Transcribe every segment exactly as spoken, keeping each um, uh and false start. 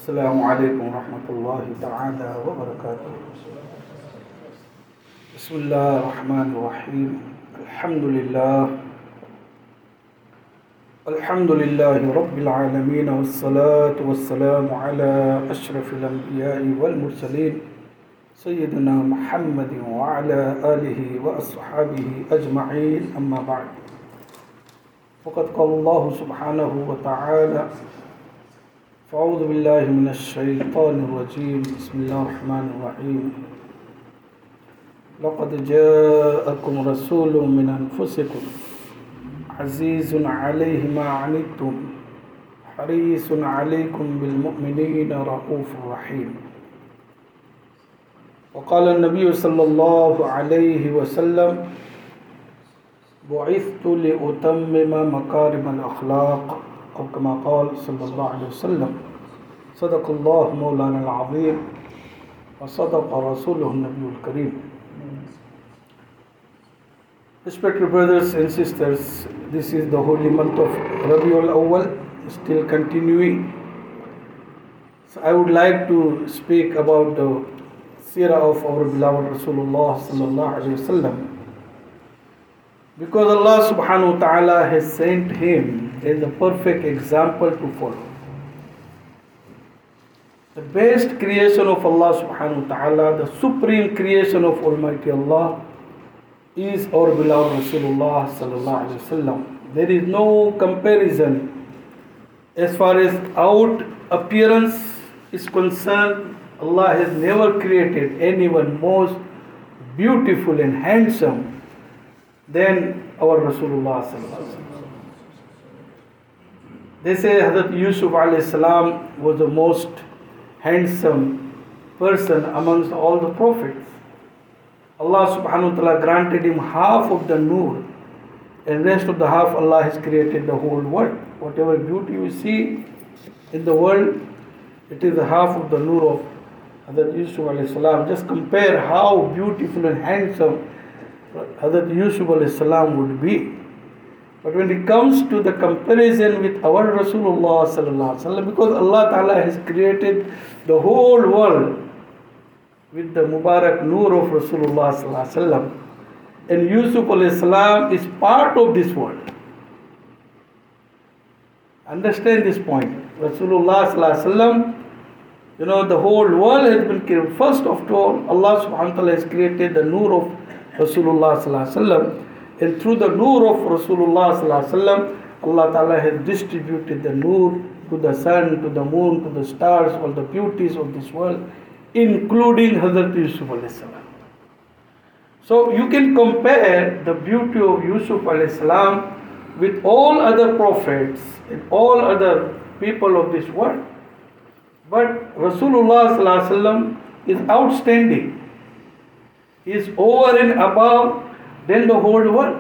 السلام عليكم ورحمة الله تعالى وبركاته. بسم الله الرحمن الرحيم. الحمد لله الحمد لله رب العالمين، والصلاة والسلام على أشرف الأنبياء والمرسلين سيدنا محمد وعلى آله وأصحابه أجمعين، أما بعد. فقد قال الله سبحانه وتعالى: فأعوذ بالله من الشيطان الرجيم، بسم الله الرحمن الرحيم. لقد جاءكم رسول من أنفسكم عزيز عليه ما عنتم حريص عليكم بالمؤمنين رؤوف رحيم. وقال النبي صلى الله عليه وسلم: بعثت لأتمم مكارم الأخلاق، أو كما قال صلى الله عليه وسلم. صدق الله مولانا العظيم وصدق رسوله النبي الكريم. Respected brothers and sisters, this is the holy month of Rabiul Awwal, still continuing. So I would like to speak about the seerah of our beloved Rasulullah sallallahu alaihi wasallam, because Allah subhanahu wa ta'ala has sent him as a perfect example to follow. The best creation of Allah subhanahu wa ta'ala, the supreme creation of Almighty Allah, is our beloved Rasulullah sallallahu alaihi wasallam. There is no comparison as far as out appearance is concerned. Allah has never created anyone more beautiful and handsome than our Rasulullah sallallahu alaihi wasallam. They say Hazrat Yusuf alayhi salam was the most handsome person amongst all the prophets. Allah subhanahu wa ta'ala granted him half of the nur, and rest of the half Allah has created the whole world. Whatever beauty you see in the world, it is the half of the nur of Hazrat Yusuf alayhi salam. Just compare how beautiful and handsome Hazrat Yusuf alayhi salam would be. But when it comes to the comparison with our Rasulullah sallallahu alaihi wasallam, because Allah Ta'ala has created the whole world with the Mubarak Nur of Rasulullah sallallahu alaihi wasallam, and Yusuf alayhi salam is part of this world. Understand this point. Rasulullah sallallahu alaihi wasallam, you know, the whole world has been created. First of all, Allah subhanahu wa ta'ala has created the Nur of Rasulullah sallallahu alaihi wasallam, and through the Nur of Rasulullah sallallahu alaihi wasallam, Allah Ta'ala has distributed the Nur to the sun, to the moon, to the stars, all the beauties of this world, including Hazrat Yusuf alayhi salam. So you can compare the beauty of Yusuf alayhi salam with all other prophets and all other people of this world. But Rasulullah sallallahu alaihi wasallam is outstanding. He is over and above than the whole world.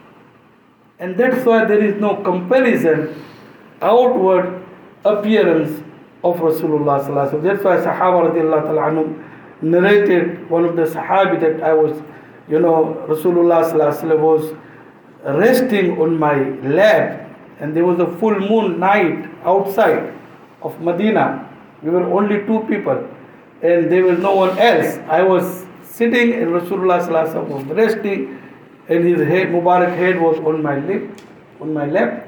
And that's why there is no comparison, outward appearance of Rasulullah sallallahu alaihi wasallam. That's why Sahaba radiallahu ta'ala anhum narrated, one of the Sahabi, that I was, you know, Rasulullah sallallahu alaihi wasallam was resting on my lap, and there was a full moon night outside of Medina. We were only two people, and there was no one else. I was sitting, and Rasulullah sallallahu alaihi wasallam was resting, and his head, Mubarak head, was on my lap, on my lap.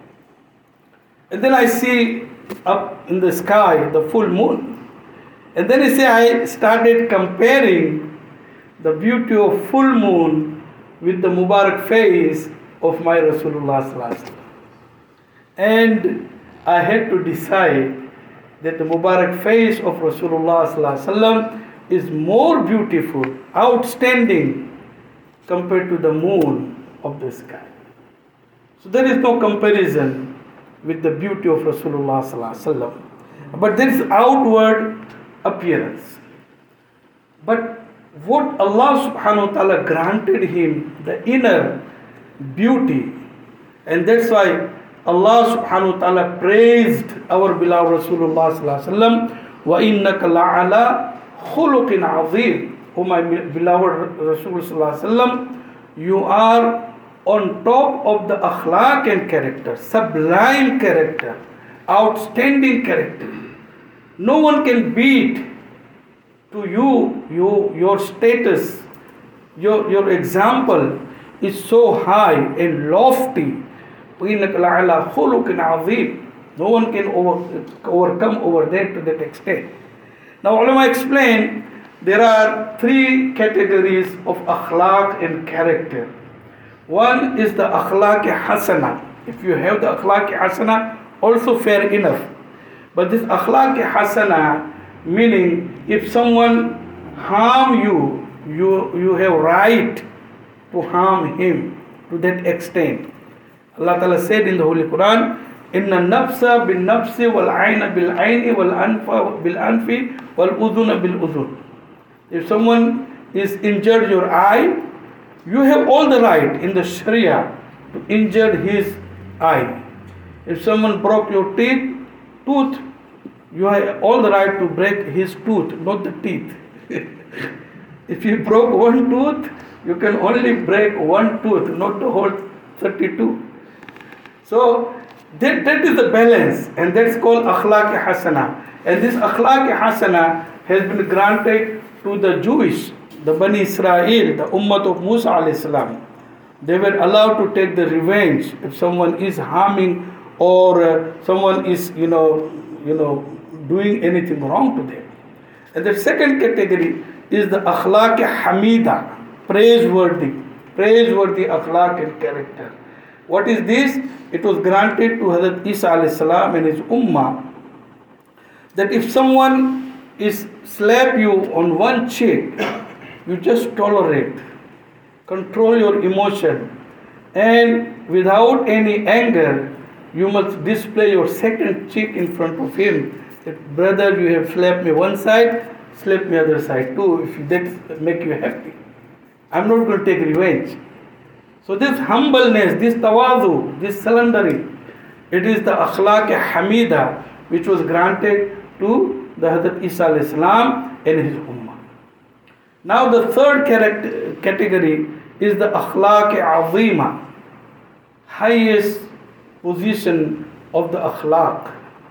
And then I see up in the sky the full moon, and then I say I started comparing the beauty of full moon with the Mubarak face of my Rasulullah sallallahu alaihi wasallam, and I had to decide that the Mubarak face of Rasulullah sallallahu alaihi wasallam is more beautiful, outstanding, compared to the moon of the sky. So there is no comparison with the beauty of Rasulullah sallallahu alaihi wasallam. But there is outward appearance. But what Allah subhanahu wa ta'ala granted him, the inner beauty, and that's why Allah subhanahu wa ta'ala praised our beloved Rasulullah sallallahu alaihi wasallam, wa innaka la'ala khuluqin azim. O my beloved Rasulullah sallallahu alaihi wasallam, you are on top of the akhlaq and character, sublime character, outstanding character. No one can beat to you, you your status, your, your example is so high and lofty. وَإِنَّكَ لَعَلَى خُلُقٍ عَظِيمٍ. No one can over, overcome over that to that extent. Now ulama explain there are three categories of akhlaq and character. One is the akhlaq hasana. If you have the akhlaq hasana, also fair enough. But this akhlaq hasana, meaning if someone harm you, you, you have right to harm him to that extent. Allah Ta'ala said in the Holy Quran, Inna nafsa bil nafsi wal ayna bil ayni wal anfa bil anfi wal udhuna bil udhun. If someone is injured your eye, you have all the right in the Sharia to injure his eye. If someone broke your teeth, tooth, you have all the right to break his tooth, not the teeth. If you broke one tooth, you can only break one tooth, not the whole thirty-two. So that, that is the balance, and that's called akhlaq hasana. And this akhlaq hasana has been granted to the Jewish, the Bani Israel, the Ummah of Musa alayhi salam. They were allowed to take the revenge if someone is harming or uh, someone is, you know, you know, doing anything wrong to them. And the second category is the akhlaq hamida, praiseworthy, praiseworthy akhlaq and character. What is this? It was granted to Hazrat Isa alayhi salam and his ummah that if someone is slap you on one cheek, you just tolerate, control your emotion, and without any anger, you must display your second cheek in front of him. That brother, you have slapped me one side, slap me other side too, if that make you happy. I'm not going to take revenge. So this humbleness, this tawadu, this surrendering, it is the akhlaq hamida which was granted to the Hazrat Isa alayhi salam and his ummah. Now the third character, category is the akhlaq azima, highest position of the akhlaq.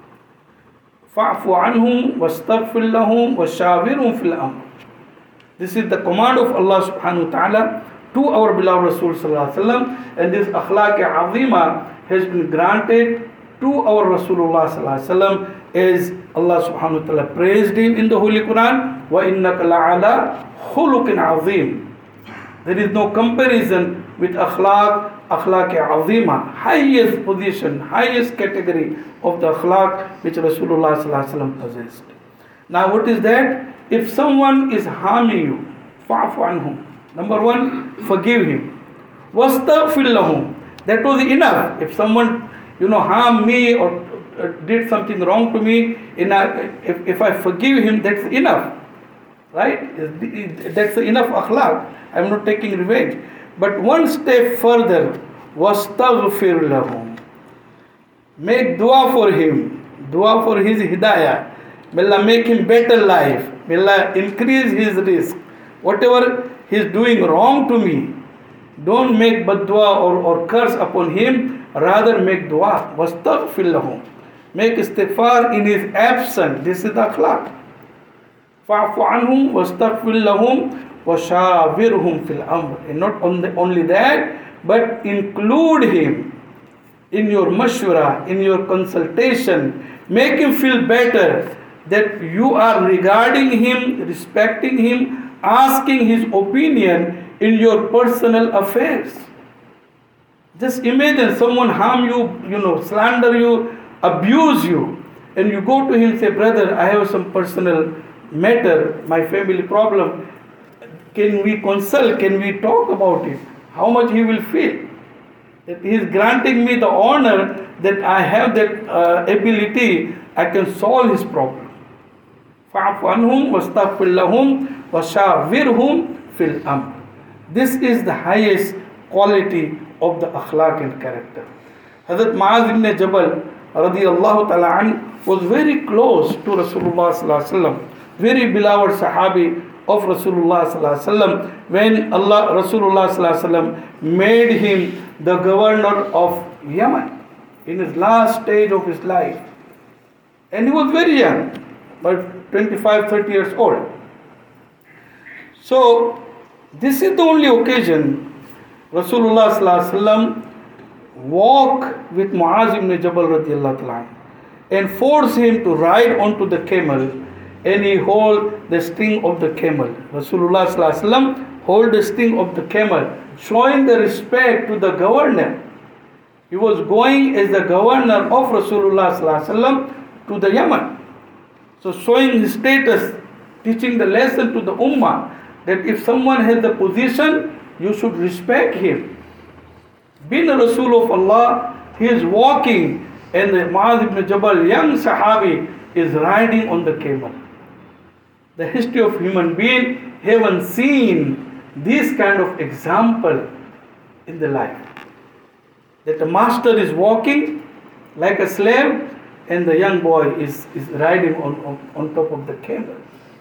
Fa'fu anhum wastaghfir lahum washawirhum fil amr. This is the command of Allah subhanahu wa ta'ala to our beloved Rasul sallallahu alaihi wasallam, and this akhlaq azima has been granted to our Rasulullah sallallahu alaihi wasallam, as Allah subhanahu wa ta'ala praised him in the Holy Quran, wa innaka la'ala khuluqin azim. There is no comparison with akhlaq, akhlaq azima, highest position, highest category of the akhlaq which Rasulullah sallallahu alaihi wasallam possessed. Now what is that? If someone is harming you, fa'fu anhum. Number one, forgive him. Wastaghfir lahum. That was enough. If someone, you know, harmed me or uh, did something wrong to me, in a, if, if I forgive him, that's enough. Right? That's enough akhlaq. I'm not taking revenge. But one step further, wastaghfir lahum. Make dua for him. Dua for his hidayah. May Allah make him better life. May Allah increase his risk. Whatever he is doing wrong to me, don't make bad dua or, or curse upon him. Rather make dua. Wastaghfir lahum. Make istighfar in his absence. This is the akhlaq. Fa'fu anhum wastaghfir lahum washawirhum fil amr. And not only that, but include him in your mashwara, in your consultation. Make him feel better that you are regarding him, respecting him, asking his opinion in your personal affairs. Just imagine someone harm you, you know, slander you, abuse you, and you go to him and say, brother, I have some personal matter, my family problem. Can we consult? Can we talk about it? How much he will feel? That he is granting me the honor that I have that uh, ability, I can solve his problem. فَعْفُ عَنْهُمْ وَاسْتَغْفِرْ لَهُمْ وَشَاوِرْهُمْ فِي الْأَمْرِ. This is the highest quality of the akhlaq and character. Hazrat Mu'adh ibn Jabal radiyallahu ta'ala an was very close to Rasulullah sallallahu alaihi wasallam, very beloved sahabi of Rasulullah sallallahu alaihi wasallam, when Allah Rasulullah sallallahu alaihi wasallam made him the governor of Yemen in his last stage of his life. And he was very young. but twenty-five, thirty years old. So, this is the only occasion Rasulullah sallallahu alaihi wasallam walk with Muaz ibn Jabal radiallahu ta'ala and force him to ride onto the camel, and he hold the string of the camel. Rasulullah sallallahu alaihi wasallam hold the string of the camel, showing the respect to the governor. He was going as the governor of Rasulullah sallallahu alaihi wasallam to the Yemen. So showing his status, teaching the lesson to the ummah that if someone has the position, you should respect him. Being a Rasul of Allah, he is walking, and the Muaz ibn Jabal, young Sahabi, is riding on the camel. The history of human being haven't seen this kind of example in the life. That the master is walking like a slave, and the young boy is, is riding on, on, on top of the camel.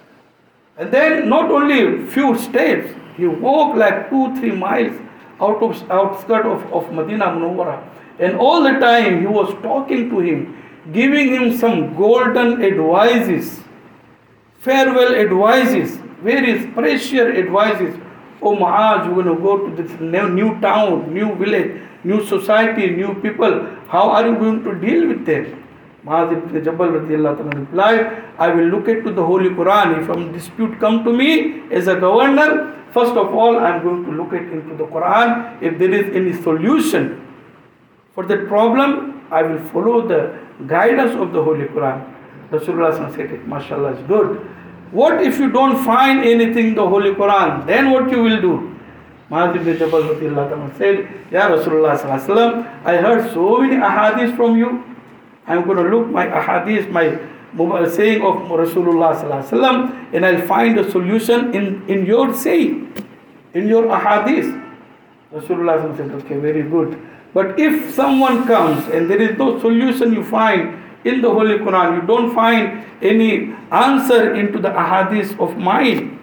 And then not only few steps, he walked like two, three miles out of outskirts of, of Medina Munawwara. And all the time he was talking to him, giving him some golden advices, farewell advices, very precious advices. Oh Muaz, you're going to go to this new, new town, new village, new society, new people. How are you going to deal with them? Muaz ibn Jabal radiallahu anhu replied, I will look into the Holy Quran. If some dispute come to me as a governor, first of all, I am going to look it into the Quran. If there is any solution for that problem, I will follow the guidance of the Holy Quran. Rasulullah said it, mashallah, is good. What if you don't find anything in the Holy Quran? Then what you will do? Muaz ibn Jabal radiallahu anhu said, Ya Rasulullah sallallahu alaihi wasallam, I heard so many ahadith from you. I am going to look my ahadith, my saying of Rasulullah sallallahu alaihi wasallam, and I'll find a solution in, in your saying, in your ahadith. Rasulullah sallallahu alaihi wasallam said, okay, very good. But if someone comes and there is no solution you find in the Holy Quran, you don't find any answer into the ahadith of mine,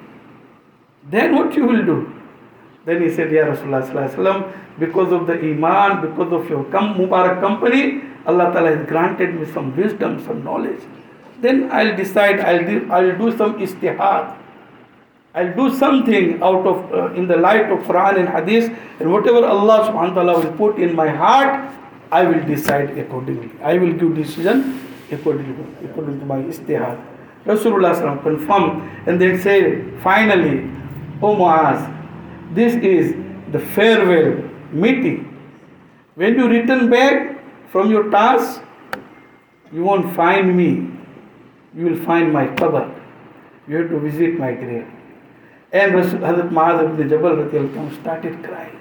then what you will do? Then he said, Ya Rasulullah sallallahu alaihi wasallam, because of the iman, because of your com- Mubarak company, Allah Ta'ala has granted me some wisdom, some knowledge. Then I'll decide, I'll do, I'll do some istihad. I'll do something out of, uh, in the light of Quran and Hadith, and whatever Allah subhanahu wa ta'ala will put in my heart, I will decide accordingly. I will give decision accordingly, according to my istihad. Rasulullah sallallahu alaihi wasallam confirmed, and then said, finally, O Muaz, this is the farewell meeting. When you return back from your task, you won't find me. You will find my qabr. You have to visit my grave. And Hazrat Muaz ibn Jabal radiallahu anhu started crying.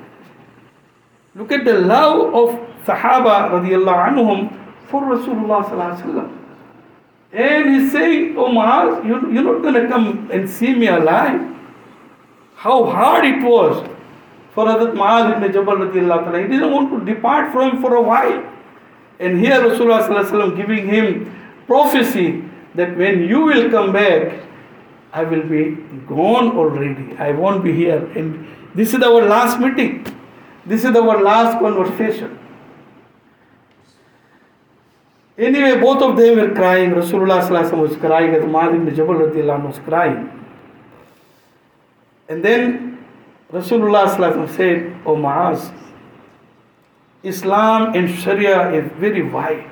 Look at the love of Sahaba radiallahu anhum for Rasulullah sallallahu alaihi wasallam. And he's saying, oh Muaz, you, you're not going to come and see me alive. How hard it was for Hazrat Muaz ibn Jabal radiallahu anhu. He didn't want to depart from him for a while. And here Rasulullah sallallahu alaihi wasallam giving him prophecy that when you will come back, I will be gone already. I won't be here. And this is our last meeting. This is our last conversation. Anyway, both of them were crying. Rasulullah sallallahu alaihi wasallam was crying, and Muaz ibn Jabal radiallahu anhu was crying. And then Rasulullah sallallahu alaihi wasallam said, O Muaz, Islam and Sharia is very wide.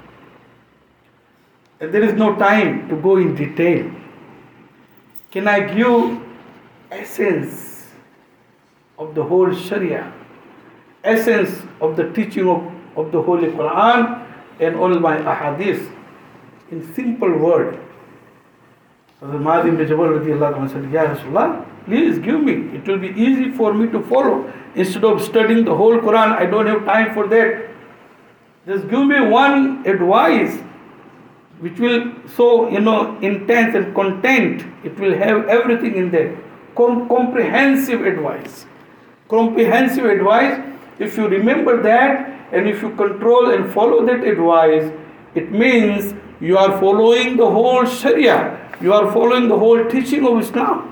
And there is no time to go in detail. Can I give essence of the whole Sharia, essence of the teaching of, of the Holy Quran and all my ahadith in simple word? Hazrat Muaz ibn Jabal radiallahu anhu said, Ya Rasulullah, please give me. It will be easy for me to follow. Instead of studying the whole Quran, I don't have time for that. Just give me one advice which will so, you know, intense and content. It will have everything in there. Com- comprehensive advice. Comprehensive advice. If you remember that and if you control and follow that advice, it means you are following the whole Sharia. You are following the whole teaching of Islam.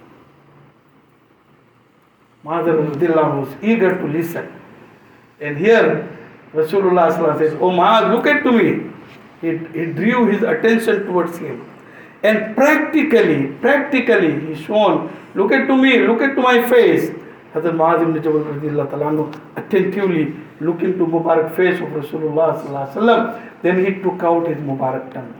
Muaz was eager to listen. And here Rasulullah says, Oh Muaz, look at to me. He, he drew his attention towards him. And practically, practically, he shown, look at to me, look at to my face. Hazrat Muaz ibn Jabal radiallahu ta'ala anhu attentively looked into Mubarak face of Rasulullah sallallahu alaihi wasallam. Then he took out his Mubarak tongue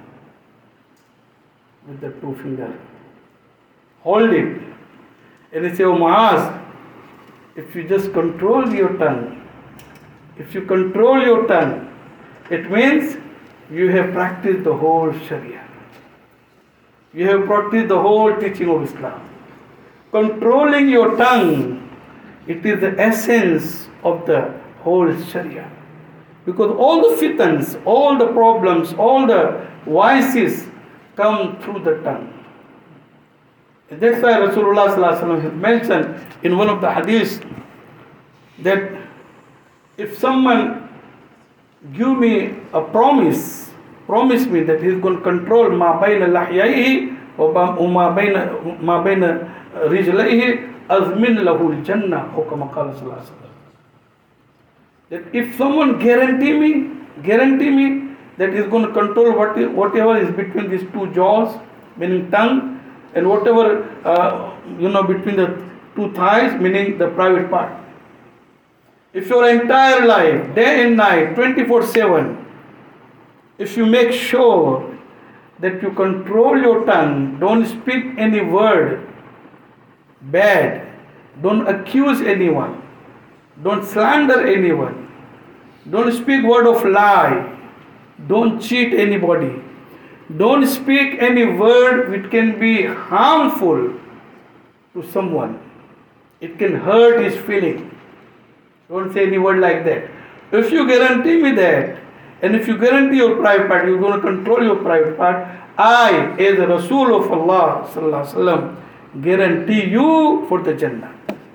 with the two fingers. Hold it. And he said, oh Muaz, if you just control your tongue, if you control your tongue, it means you have practiced the whole Sharia. You have practiced the whole teaching of Islam. Controlling your tongue, it is the essence of the whole Sharia. Because all the fitans, all the problems, all the vices come through the tongue. And that's why Rasulullah sallallahu alaihi wasallam has mentioned in one of the hadiths that if someone give me a promise, promise me that he's going to control ma bayna lahyaihi wa ma bayna ma bayna rijlaihi azmin lahu al-jannah, or kama qala sallallahu alaihi wasallam. That if someone guarantee me, guarantee me that he's going to control what, whatever is between these two jaws, meaning tongue, and whatever uh, you know between the two thighs, meaning the private part. If your entire life, day and night, twenty-four seven, if you make sure that you control your tongue, don't speak any word bad, don't accuse anyone, don't slander anyone, don't speak word of lie, don't cheat anybody, don't speak any word which can be harmful to someone. It can hurt his feeling. Don't say any word like that. If you guarantee me that, and if you guarantee your private part, you're going to control your private part, I, as a Rasul of Allah sallallahu alaihi wasallam, guarantee you for the Jannah.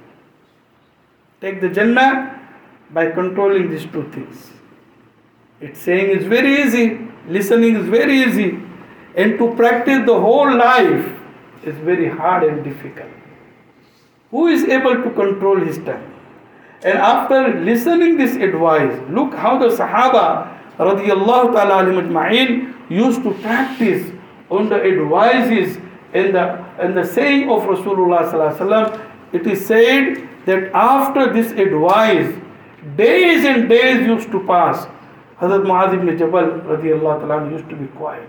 Take the Jannah by controlling these two things. It's saying it's very easy, listening is very easy, and to practice the whole life is very hard and difficult. Who is able to control his tongue? And after listening this advice, look how the Sahaba radiyallahu ta'ala alayhim ajma'in used to practice on the advices and the, and the saying of Rasulullah sallallahu alaihi wasallam. It is said that after this advice, days and days used to pass. Hazrat Muaz ibn Jabal radiyallahu ta'ala used to be quiet.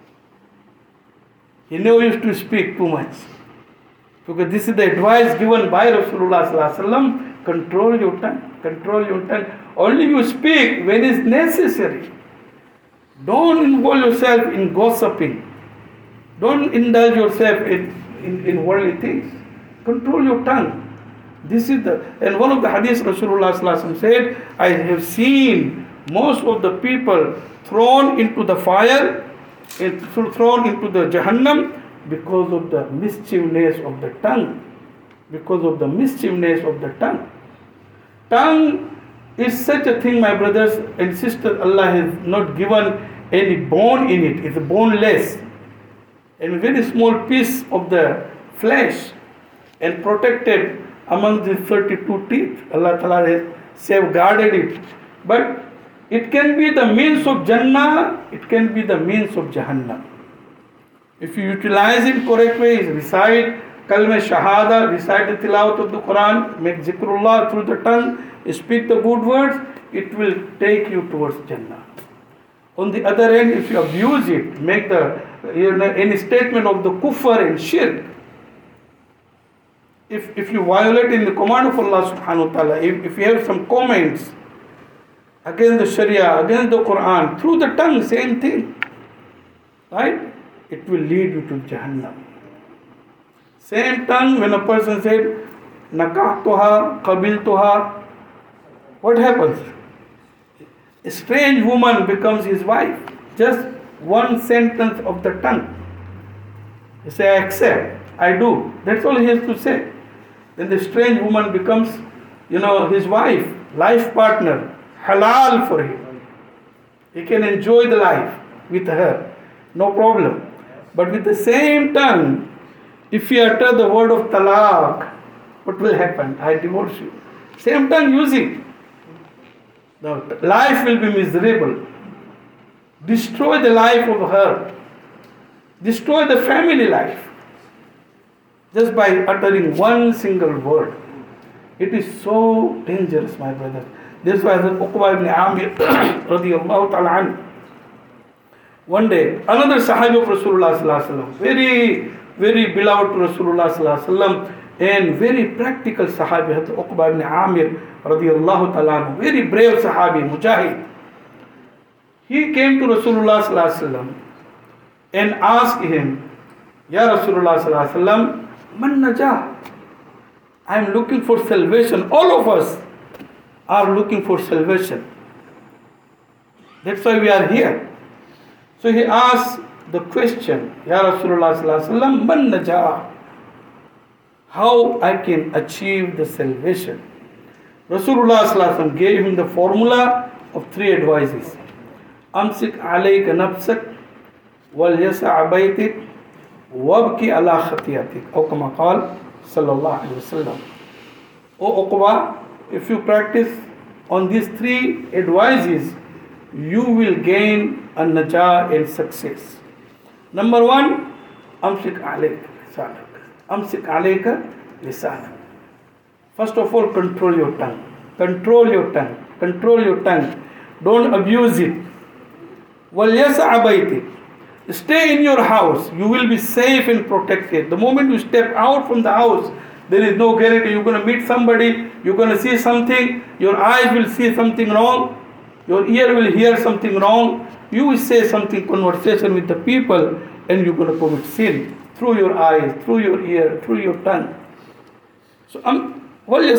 He never used to speak too much. Because this is the advice given by Rasulullah sallallahu alaihi wasallam. Control your tongue. Control your tongue. Only you speak when it's necessary. Don't involve yourself in gossiping. Don't indulge yourself in, in, in worldly things. Control your tongue. This is the, and one of the hadiths Rasulullah sallallahu alaihi wasallam said, I have seen most of the people thrown into the fire, and thrown into the Jahannam because of the mischievousness of the tongue. Because of the mischievousness of the tongue. Tongue is such a thing, my brothers and sisters. Allah has not given any bone in it. It's boneless. And a very small piece of the flesh and protected among the thirty-two teeth. Allah Ta'ala has safeguarded it. But it can be the means of Jannah, it can be the means of Jahannam. If you utilize it correct way, recite Kalma Shahada, recite the tilawat of the Quran, make zikrullah through the tongue, speak the good words, it will take you towards Jannah. On the other hand, if you abuse it, make the you know, any statement of the kufr and shirk, if, if you violate in the command of Allah subhanahu wa ta'ala, if, if you have some comments against the Sharia, against the Quran, through the tongue, same thing, right? It will lead you to Jahannam. Same tongue, when a person said, Nakahtuha, Qabiltuha, what happens? A strange woman becomes his wife. Just one sentence of the tongue. He say, I accept, I do. That's all he has to say. Then the strange woman becomes, you know, his wife, life partner, halal for him. He can enjoy the life with her, no problem. But with the same tongue, if you utter the word of talaq, what will happen? I divorce you. Same tongue using. The life will be miserable. Destroy the life of her. destroy the family life just by uttering one single word. It is so dangerous, my brothers. This was Uqba ibn Amir radiyallahu ta'ala anhu. One day, another Sahabi of Rasulullah sallallahu alaihi wasallam, very, very beloved to Rasulullah sallallahu alaihi wasallam, and very practical Sahabi, Uqba ibn Amir radiyallahu ta'ala anhu, very brave Sahabi, Mujahid. He came to Rasulullah sallallahu alaihi wasallam and asked him, Ya Rasulullah sallallahu alaihi wasallam, Man najah? I am looking for salvation. All of us are looking for salvation. That's why we are here. So he asked the question, Ya Rasulullah sallallahu alaihi wasallam, Man najah? How I can achieve the salvation? Rasulullah sallallahu alaihi wasallam gave him the formula of three advices. Amsik alayka nafsak wal yasa' baytik wabki ala khatiyatik. Aw kama qala sallallahu alaihi wasallam. O Uqba, if you practice on these three advices, you will gain a najah and success. Number one, amsik alayka lisanak. Amsik alayka lisanak. First of all, control your tongue. Control your tongue. Control your tongue. Don't abuse it. Wal yasa' baytik. Stay in your house. You will be safe and protected. The moment you step out from the house, there is no guarantee. You're going to meet somebody, you're going to see something, your eyes will see something wrong, your ear will hear something wrong, you will say something, conversation with the people, and you're going to commit sin through your eyes, through your ear, through your tongue. So, um,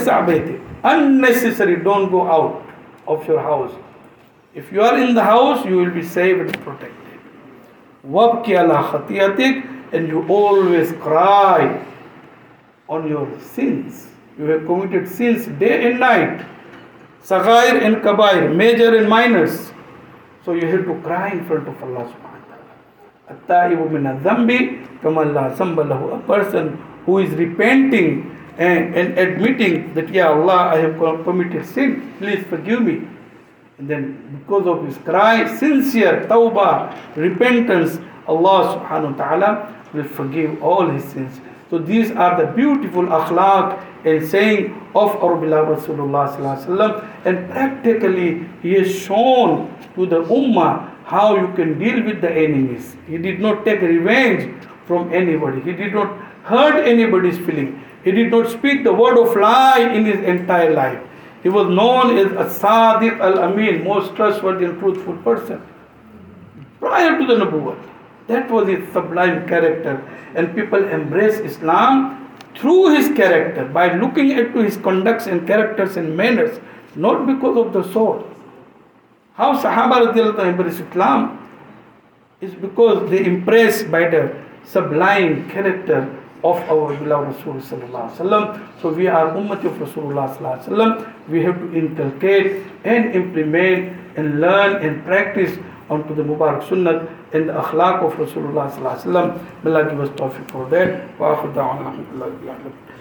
unnecessary, don't go out of your house. If you are in the house, you will be safe and protected. Wabki ala khatiyatik, and you always cry on your sins. You have committed sins day and night. Saghair and kabair, major and minors. So you have to cry in front of Allah subhanahu wa ta'ala. At-ta'ibu min adh-dhanbi kama la zamba lahu. A person who is repenting and, and admitting that, Ya Allah, I have committed sin, please forgive me. And then because of his cry, sincere tawbah, repentance, Allah subhanahu wa ta'ala will forgive all his sins. So these are the beautiful akhlaq and saying of our beloved Rasulullah sallallahu alaihi wasallam. And practically he has shown to the ummah how you can deal with the enemies. He did not take revenge from anybody. He did not hurt anybody's feeling. He did not speak the word of lie in his entire life. He was known as a Sadiq al-Amin, most trustworthy and truthful person. Prior to the Nubuwwat, that was his sublime character. And people embrace Islam through his character, by looking at his conducts and characters and manners, not because of the sword. How Sahaba radiallahu anhu embrace Islam is because they impressed by the sublime character of our beloved Rasulullah sallallahu alaihi wasallam. So we are ummah of Rasulullah sallallahu alaihi wasallam. We have to inculcate and implement and learn and practice onto the Mubarak Sunnah and the akhlaq of Rasulullah sallallahu alaihi wasallam. May Allah give us tawfiq for that. Wa akhir da'wana alhamdulillah.